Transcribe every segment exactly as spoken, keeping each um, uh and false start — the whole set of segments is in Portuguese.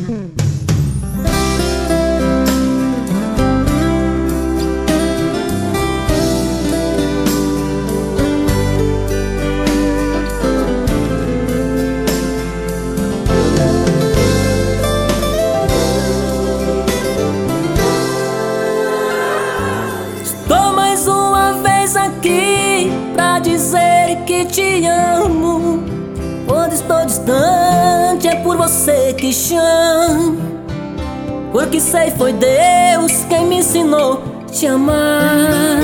Aqui pra dizer que te amo. Quando estou distante é por você que chamo, porque sei foi Deus quem me ensinou a te amar.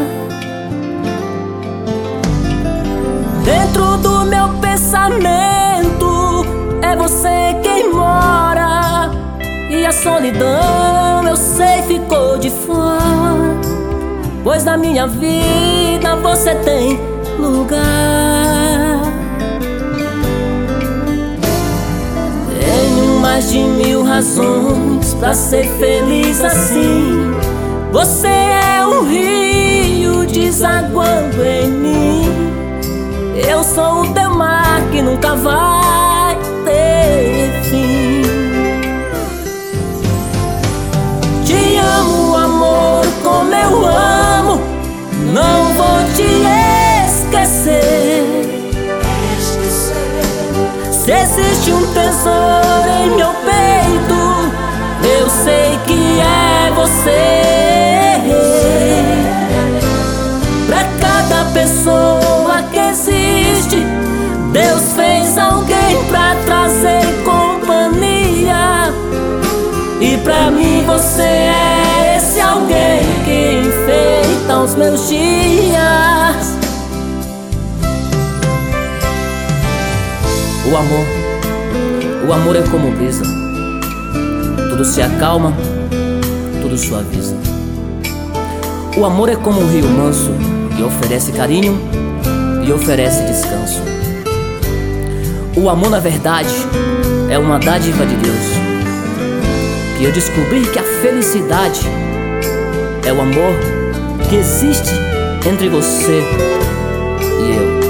Dentro do meu pensamento é você quem mora, e a solidão eu sei ficou de fora, pois na minha vida você tem lugar. Tenho mais de mil razões pra ser feliz assim. Você é um rio desaguando em mim. Eu sou o teu mar que nunca vai ter fim. Te amo, amor, como eu amo. Não vou te esquecer. Se existe um tesouro em meu peito, eu sei que é você. Pra cada pessoa que existe, Deus fez alguém pra trazer companhia. E pra mim você é esse alguém que enfeita os meus dias. O amor, o amor é como brisa, tudo se acalma, tudo suaviza. O amor é como um rio manso, que oferece carinho e oferece descanso. O amor, na verdade, é uma dádiva de Deus. E eu descobri que a felicidade é o amor que existe entre você e eu.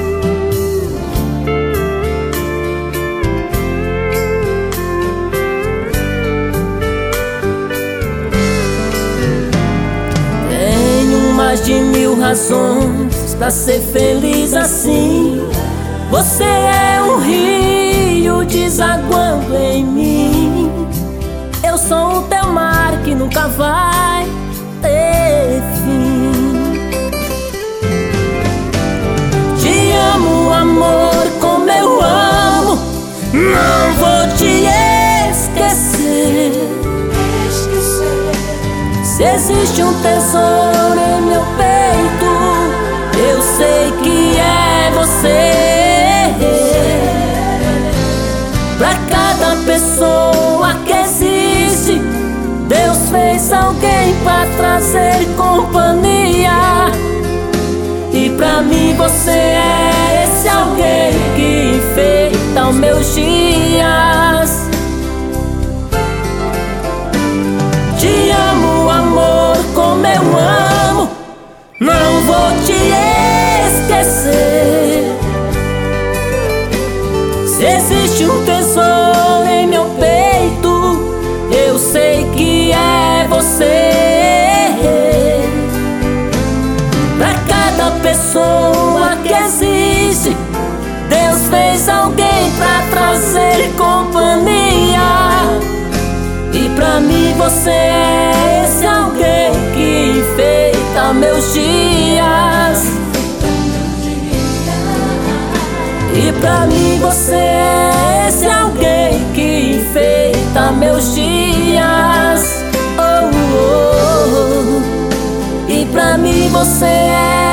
Tenho mais de mil razões pra ser feliz assim. Você é um rio desaguando em mim. Eu sou o teu mar que nunca vai ter fim. Te amo, amor, como eu amo. Não vou te esquecer. Se existe um tesouro em meu peito, eu sei que é você. Pra cada pessoa que existe, Deus fez alguém pra trazer companhia. E pra mim você é esse alguém que enfeita os meus dias. Te amo, amor, como eu amo. Não vou te esquecer. Se existe um tesouro em meu peito, eu sei que é você. Pra cada pessoa que existe, Deus fez alguém pra trazer companhia. E pra mim você é esse alguém que enfeita meus dias. E pra mim você é esse alguém que enfeita meus dias. Oh, oh, oh. E pra mim você é